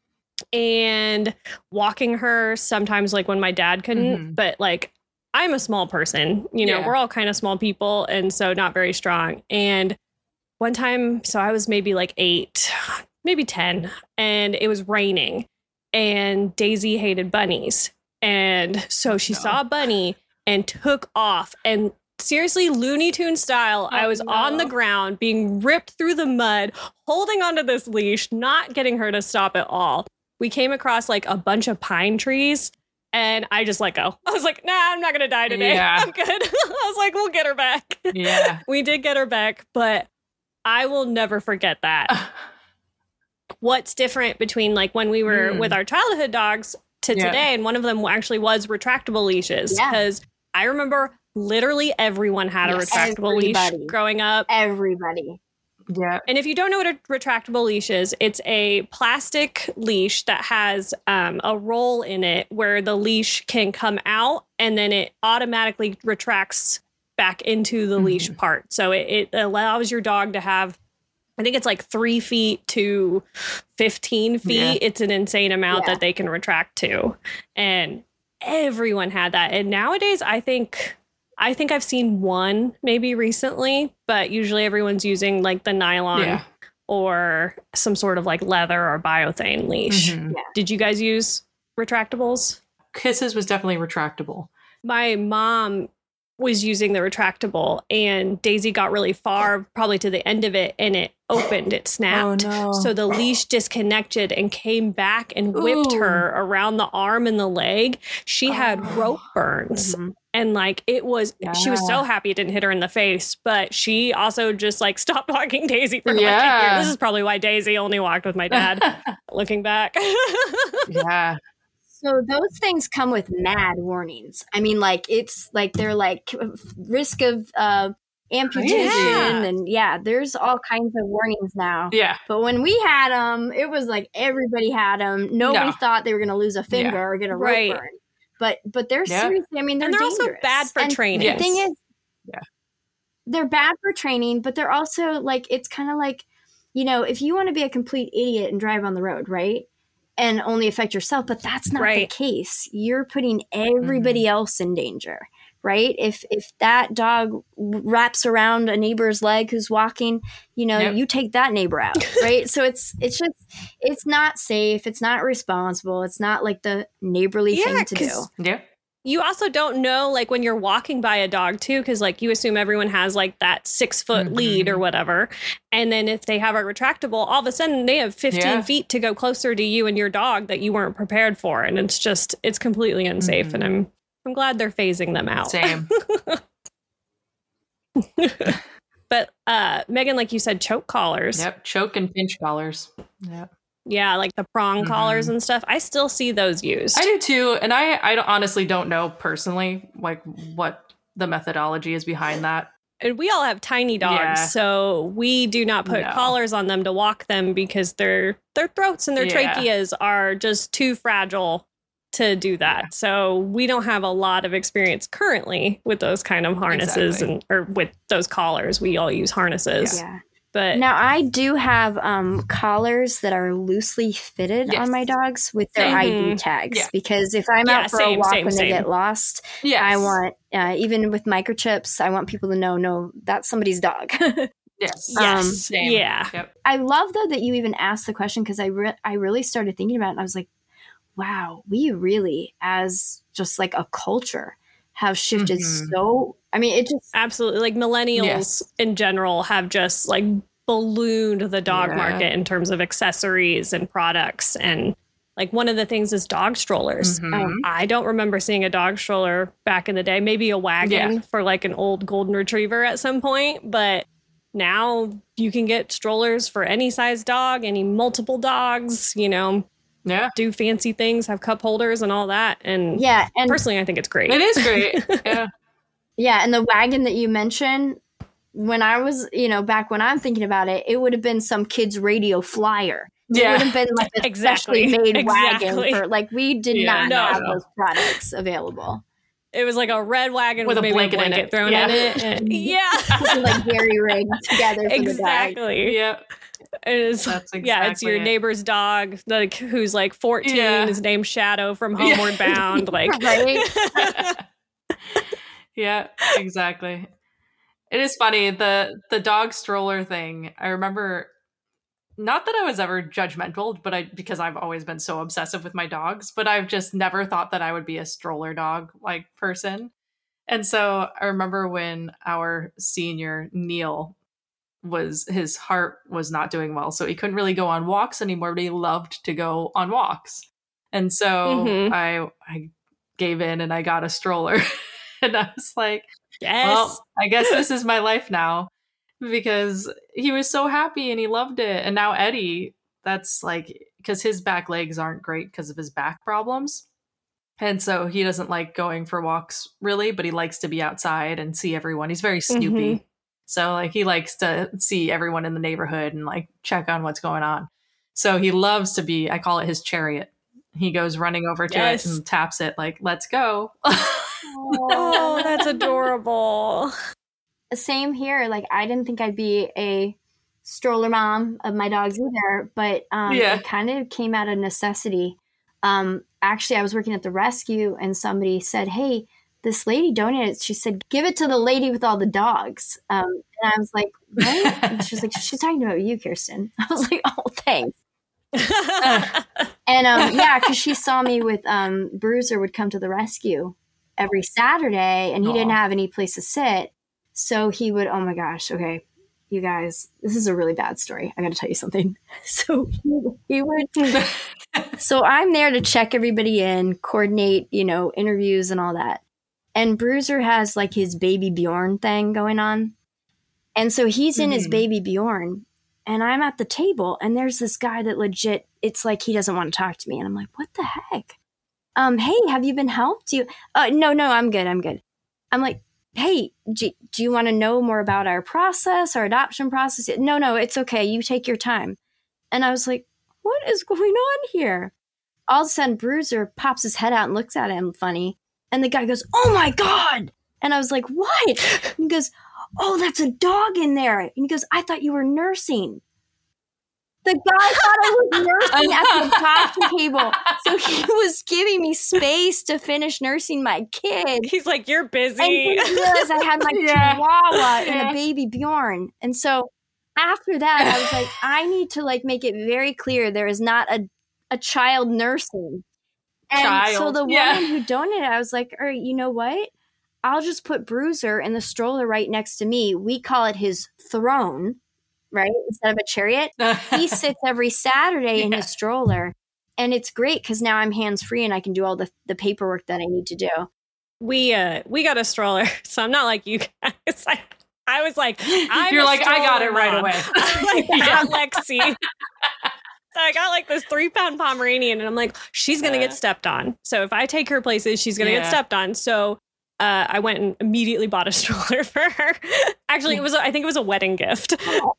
and walking her sometimes, like when my dad couldn't, mm-hmm. but like I'm a small person, you know, yeah. we're all kind of small people and so not very strong. And one time, so I was maybe like eight, maybe ten, and it was raining and Daisy hated bunnies. And so she no. saw a bunny and took off, and seriously, Looney Tunes style, oh, I was no. on the ground being ripped through the mud, holding onto this leash, not getting her to stop at all. We came across like a bunch of pine trees and I just let go. I was like, nah, I'm not going to die today. Yeah. I'm good. I was like, we'll get her back. Yeah. We did get her back, but I will never forget that. What's different between like when we were mm. with our childhood dogs to yeah. today, and one of them actually was retractable leashes, because yeah. I remember literally everyone had yes. a retractable Everybody. leash growing up. Everybody. Yeah. And if you don't know what a retractable leash is, it's a plastic leash that has um, a roll in it where the leash can come out and then it automatically retracts back into the mm-hmm. leash part. So it, it allows your dog to have, I think it's like three feet to fifteen feet. Yeah. It's an insane amount yeah. that they can retract to. And everyone had that. And nowadays, I think... I think I've seen one maybe recently, but usually everyone's using like the nylon yeah. or some sort of like leather or biothane leash. Mm-hmm. Yeah. Did you guys use retractables? Kisses was definitely retractable. My mom was using the retractable, and Daisy got really far, probably to the end of it, and it opened, it snapped. Oh, no. So the leash disconnected and came back and whipped Ooh. her around the arm and the leg. She had Oh. rope burns. Mhm. And like it was, yeah. she was so happy it didn't hit her in the face, but she also just like stopped walking Daisy for like Yeah. a year. This is probably why Daisy only walked with my dad, looking back. Yeah. So those things come with mad warnings. I mean, like it's like they're like risk of uh, amputation, Yeah. and yeah, there's all kinds of warnings now. Yeah. But when we had them, it was like everybody had them. Nobody No. thought they were going to lose a finger Yeah. or get a rope Right. burn. But but they're Yeah. seriously. I mean, they're And they're also dangerous. bad for and training. The Yes. thing is, Yeah. they're bad for training, but they're also like it's kind of like, you know, if you want to be a complete idiot and drive on the road, right? And only affect yourself, but that's not Right. the case. You're putting everybody mm-hmm. else in danger, right? If if that dog wraps around a neighbor's leg who's walking, you know, yep. you take that neighbor out, right? So it's it's just it's not safe. It's not responsible. It's not like the neighborly yeah, thing to do. Yeah. You also don't know, like, when you're walking by a dog, too, because, like, you assume everyone has, like, that six-foot mm-hmm. lead or whatever. And then if they have a retractable, all of a sudden they have fifteen yeah. feet to go closer to you and your dog that you weren't prepared for. And it's just, it's completely unsafe. Mm-hmm. And I'm I'm glad they're phasing them out. Same. But, uh, Megan, like you said, choke collars. Yep, choke and pinch collars. Yep. Yeah, like the prong mm-hmm. collars and stuff. I still see those used. I do too. And I, I honestly don't know personally, like what the methodology is behind that. And we all have tiny dogs, yeah. so we do not put no. collars on them to walk them because their their throats and their yeah. tracheas are just too fragile to do that. Yeah. So we don't have a lot of experience currently with those kind of harnesses exactly. and or with those collars. We all use harnesses. Yeah. But now I do have um, collars that are loosely fitted yes. on my dogs with their mm-hmm. I D tags yeah. because if I'm yeah, out for same, a walk same, when same. they get lost, yes. I want uh, even with microchips, I want people to know, no, that's somebody's dog. yes, um, yes, same. yeah. Yep. I love though that you even asked the question because I re- I really started thinking about it. And I was like, wow, we really as just like a culture have shifted mm-hmm. so. I mean, it just absolutely like millennials yes. in general have just like ballooned the dog yeah. market in terms of accessories and products. And like one of the things is dog strollers. Mm-hmm. Um, I don't remember seeing a dog stroller back in the day, maybe a wagon yeah. for like an old golden retriever at some point. But now you can get strollers for any size dog, any multiple dogs, you know, yeah, do fancy things, have cup holders and all that. And yeah, and personally, I think it's great. It is great. Yeah. Yeah, and the wagon that you mentioned, when I was, you know, back when I'm thinking about it, it would have been some kid's radio flyer. Yeah. It would have been like a exactly. specially made exactly. wagon for, like, we did yeah, not no, have no. those products available. It was like a red wagon with, with a maybe blanket, a blanket in it. thrown yeah. in it. And, yeah. Like very rigged together for exactly. the dog. Yep. It's, That's exactly yeah, it's your it. neighbor's dog, like who's like fourteen, yeah. his name's Shadow from Homeward yeah. Bound. Like, right? Yeah, exactly. It is funny, the the dog stroller thing. I remember, not that I was ever judgmental, but I because I've always been so obsessive with my dogs, but I've just never thought that I would be a stroller dog like person. And so I remember when our senior Neil was his heart was not doing well, so he couldn't really go on walks anymore, but he loved to go on walks. And so mm-hmm. I I gave in and I got a stroller. And I was like, yes, well, I guess this is my life now, because he was so happy and he loved it. And now Eddie, that's like, because his back legs aren't great because of his back problems. And so he doesn't like going for walks really, but he likes to be outside and see everyone. He's very snoopy. Mm-hmm. So like he likes to see everyone in the neighborhood and like check on what's going on. So he loves to be, I call it his chariot. He goes running over to yes. it and taps it like, let's go. Oh, that's adorable. Same here. Like, I didn't think I'd be a stroller mom of my dogs either, but um, yeah. it kind of came out of necessity. Um, actually, I was working at the rescue and somebody said, hey, this lady donated. She said, give it to the lady with all the dogs. Um, and I was like, what? And she was like, she's talking about you, Kirsten. I was like, oh, thanks. And um, yeah, because she saw me with um, Bruiser would come to the rescue. every Saturday, and he Aw. didn't have any place to sit. So he would, oh my gosh, okay, you guys, this is a really bad story. I got to tell you something. So he, he would, so I'm there to check everybody in, coordinate, you know, interviews and all that. And Bruiser has like his baby Bjorn thing going on. And so he's in mm-hmm. his baby Bjorn, and I'm at the table, and there's this guy that legit, it's like he doesn't want to talk to me. And I'm like, what the heck? Um, hey, have you been helped? Do you, uh, no, no, I'm good. I'm good. I'm like, hey, do, do you want to know more about our process, our adoption process? No, no, it's okay. You take your time. And I was like, what is going on here? All of a sudden, Bruiser pops his head out and looks at him funny. And the guy goes, oh my God. And I was like, what? And he goes, oh, that's a dog in there. And he goes, I thought you were nursing. The guy thought I was nursing at the adoption table. So he was giving me space to finish nursing my kid. He's like, you're busy. And he realized I had my yeah. Chihuahua yeah. and a baby Bjorn. And so after that, I was like, I need to like make it very clear there is not a, a child nursing. And child. so the woman yeah. who donated, I was like, all right, you know what? I'll just put Bruiser in the stroller right next to me. We call it his throne, right? Instead of a chariot. He sits every Saturday yeah. in his stroller. And it's great because now I'm hands-free and I can do all the, the paperwork that I need to do. We uh we got a stroller, so I'm not like you guys. I, I was like, I'm You're a like, I got it right mom. away. I got Lexi. So I got like this three pound Pomeranian, and I'm like, she's going to get stepped on. So if I take her places, she's going to yeah. get stepped on. So uh, I went and immediately bought a stroller for her. Actually, it was, a, I think it was a wedding gift. Oh,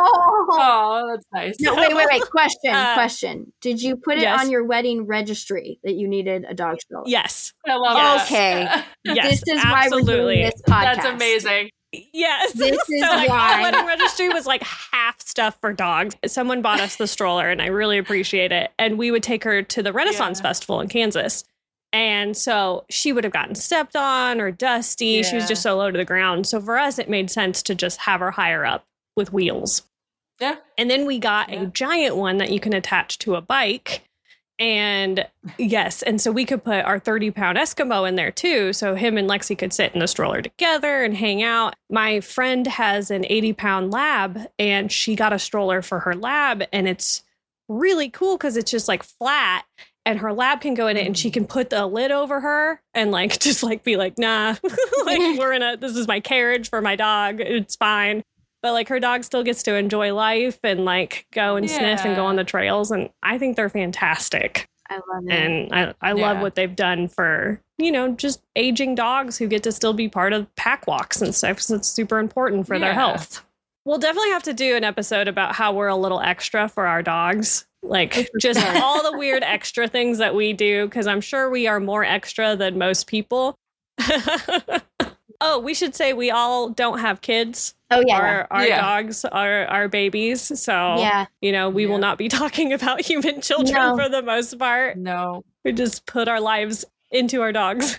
oh that's nice. No, wait, wait, wait. Question, uh, question. Did you put it yes. on your wedding registry that you needed a dog stroller? Yes. I love yes. Okay. Yes, this is absolutely. why we're doing this podcast. That's amazing. Yes. This is so like why. the wedding registry was like half stuff for dogs. Someone bought us the stroller, and I really appreciate it. And we would take her to the Renaissance yeah. Festival in Kansas. And so she would have gotten stepped on or dusty. Yeah. She was just so low to the ground. So for us, it made sense to just have her higher up with wheels. Yeah. And then we got yeah. a giant one that you can attach to a bike. And yes, and so we could put our thirty pound Eskimo in there too. So him and Lexi could sit in the stroller together and hang out. My friend has an eighty pound lab, and she got a stroller for her lab. And it's really cool because it's just like flat, and her lab can go in it, and she can put the lid over her and like just like be like, nah, like we're in a, this is my carriage for my dog. It's fine. But like her dog still gets to enjoy life and like go and yeah. sniff and go on the trails. And I think they're fantastic. I love it. And I, I Yeah. love what they've done for, you know, just aging dogs who get to still be part of pack walks and stuff. So it's super important for their Yeah. health. We'll definitely have to do an episode about how we're a little extra for our dogs. Like just all the weird extra things that we do, because I'm sure we are more extra than most people. Oh, we should say we all don't have kids. Oh, yeah. Our, our Yeah. dogs are our babies. So, Yeah. you know, we Yeah. will not be talking about human children No. for the most part. No. We just put our lives into our dogs.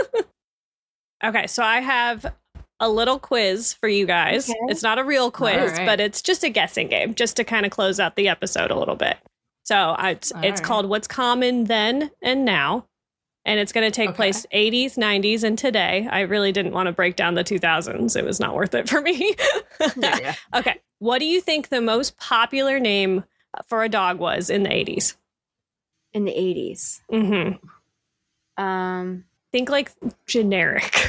Okay, so I have a little quiz for you guys. Okay. It's not a real quiz, All right. but it's just a guessing game, just to kind of close out the episode a little bit. So I, it's, All it's right. called What's Common Then and Now. And it's going to take Okay. place eighties, nineties, and today. I really didn't want to break down the two thousands. It was not worth it for me. Yeah, yeah. Okay. What do you think the most popular name for a dog was in the eighties? In the eighties. Mm-hmm. Um, Think like generic.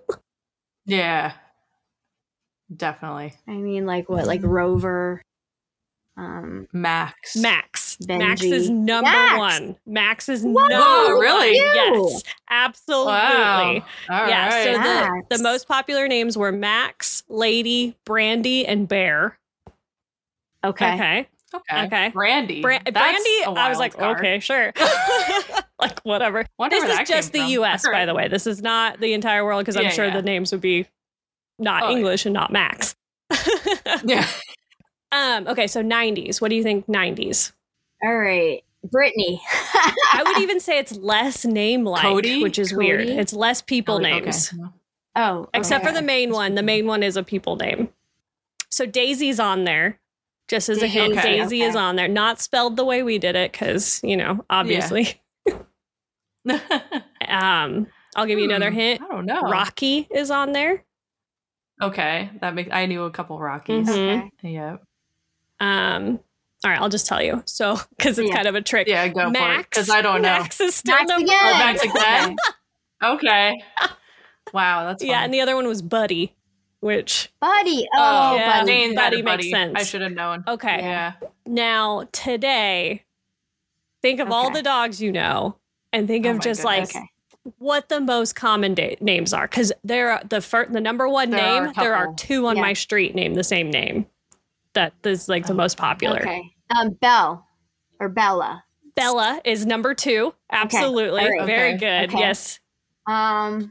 Yeah. Definitely. I mean, like what? Like Rover. Um, Max. Max. Benji. Max is number Max. one. Max is What? number Oh, really? one. Yes, absolutely. Wow. All yeah, right. so the, Max. the most popular names were Max, Lady, Brandy, and Bear. okay. Okay. okay. okay. Brandy. Bra- That's Brandy, a I was wild like, card. okay, sure. Like, whatever. Wonder This where is that just the came from. U S, All by right. the way. This is not the entire world, because I'm Yeah, sure yeah. the names would be not Oh, yeah. English and not Max. Yeah. um. Okay, so nineties. What do you think nineties? All right. Brittany. I would even say it's less name-like, Cody? which is Cody? weird. It's less people Okay. names. Oh, okay. Except for the main one. The main one is a people name. So Daisy's on there. Just as a hint, Okay, Daisy is okay. on there. Not spelled the way we did it, because, you know, obviously. um, I'll give you Hmm, another hint. I don't know. Rocky is on there. Okay, that makes. I knew a couple Rockies. Mhm. Okay. Yeah. Um, all right, I'll just tell you. So, because it's Yeah. kind of a trick. Yeah, go for it. Max, Because I don't know. Max is still Max number again. Oh, one. Max again? Okay. Wow, that's Yeah, funny. and the other one was Buddy, which Buddy. Oh, Oh, yeah. Buddy. Dane had Buddy a makes buddy. sense. I should have known. okay. Yeah. Now today, think of all Okay. the dogs you know, and think Oh of my just goodness. like Okay. what the most common da- names are, because there are the first, the number one There are name. a There are couple. two on Yeah. my street named the same name. That is like the Oh, most popular. Okay. Um, Belle or Bella. Bella is number two. Absolutely, All right. very Okay. good. Okay. Yes, Um,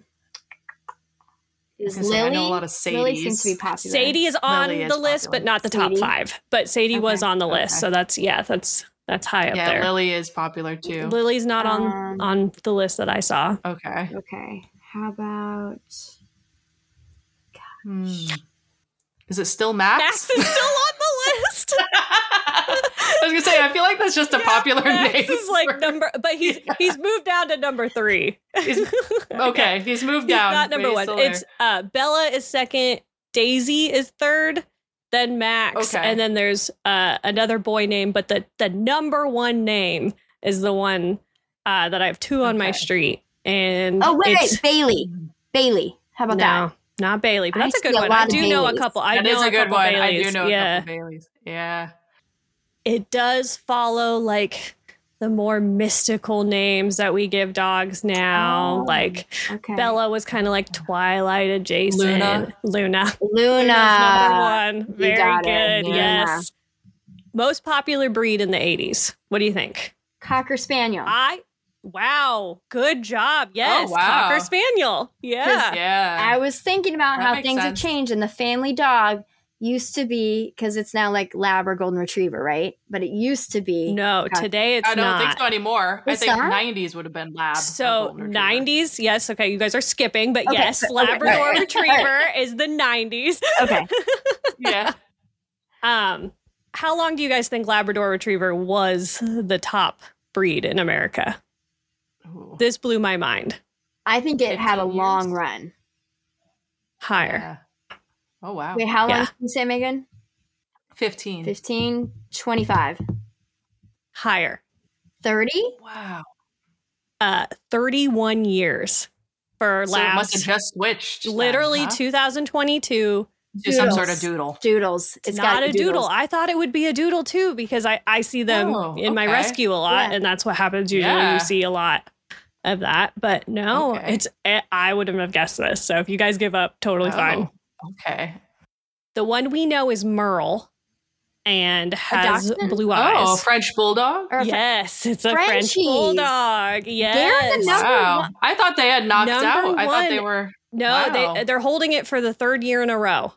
is I was gonna say, Lily? I know a lot of Lily seems to be Sadies. popular. Sadie is on Lily is the list, popular. but not the top Sadie? five. But Sadie was Okay. on the list, Okay. so that's yeah, that's that's high up Yeah, there. Lily is popular too. Lily's not on Um, on the list that I saw. Okay. Okay. How about? Hmm. Is it still Max? Max is still on the list. I was gonna say, I feel like that's just a popular Max name. is like for- number, but he's Yeah. he's moved down to number three. He's- okay, he's moved He's down. not but number he's one. still there. It's uh, Bella is second, Daisy is third, then Max, Okay. and then there's uh, another boy name. But the the number one name is the one uh, that I have two on my Okay. street, and Oh wait, it's, wait, Bailey. Bailey. How about no, that? not Bailey, but I that's a good see a one. lot I of do know a Baileys. couple. I That know is a good couple one. Baileys. I do know yeah. a couple Baileys. Yeah. It does follow like the more mystical names that we give dogs now. Oh, like Okay. Bella was kind of like Twilight adjacent. Luna. Luna. Luna. Luna's number one. You Very got good. it. Luna. Yes. Most popular breed in the eighties. What do you think? Cocker Spaniel. I wow. Good job. Yes. Oh, wow. Cocker Spaniel. Yeah. Yeah. I was thinking about That how makes things have sense. changed, and the family dog used to be, because it's now like Lab or Golden Retriever, right? But it used to be. No, Cocker- today it's I don't not. think so anymore. It's I think not? nineties would have been Lab. or So Golden Retriever. nineties, yes. Okay, you guys are skipping, but Okay, yes, okay, Labrador all right, Retriever is the nineties. Okay. Yeah. Um, how long do you guys think Labrador Retriever was the top breed in America? Ooh. This blew my mind. I think it had a fifteen long years? run. Higher. Yeah. Oh wow. Wait, how long Yeah. did you say, Megan? Fifteen. fifteen, twenty-five, Higher. thirty? Wow. Uh, thirty-one years for So it must have labs. just switched. then, Literally huh? two thousand twenty-two. Do some sort Doodles. of doodle. Doodles. It's It's not got a doodle. doodles. I thought it would be a doodle too because I, I see them Oh, in my okay. rescue a lot, Yeah. and that's what happens usually. Yeah. You see a lot of that, but no, Okay. it's eh, I wouldn't have guessed this. So if you guys give up, totally fine. Oh, okay. The one we know is Merle, and has dachshund? blue Oh, eyes. French bulldog. Or a fr- Yes, it's a Frenchies. French bulldog. Yes. number Wow. one- I thought they had knocked Number out. I thought they one. were. No, Wow. they they're holding it for the third year in a row.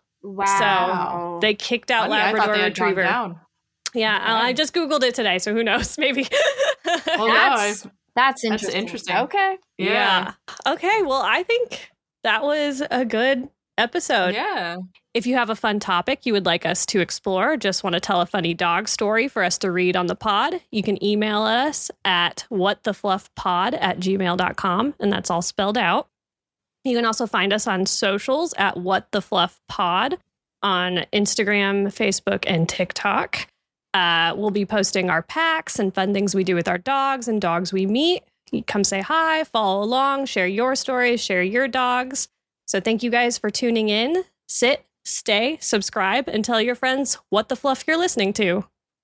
Wow. They kicked out Funny, I thought Labrador they had gone Retriever. down. Yeah, Okay. I just googled it today, so who knows? Maybe. Well, no, I- That's, that's interesting. interesting. Okay. yeah. Okay, well, I think that was a good episode. Yeah. If you have a fun topic you would like us to explore, just want to tell a funny dog story for us to read on the pod, you can email us at whatthefluffpod at gmail dot com, and that's all spelled out. You can also find us on socials at whatthefluffpod on Instagram, Facebook, and TikTok. Uh, we'll be posting our packs and fun things we do with our dogs and dogs we meet. You come say hi, follow along, share your stories, share your dogs. So thank you guys for tuning in. Sit, stay, subscribe, and tell your friends what the fluff you're listening to.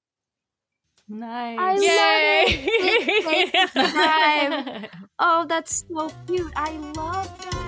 Nice. I Yay! love it. It takes time. Oh, that's so cute. I love that.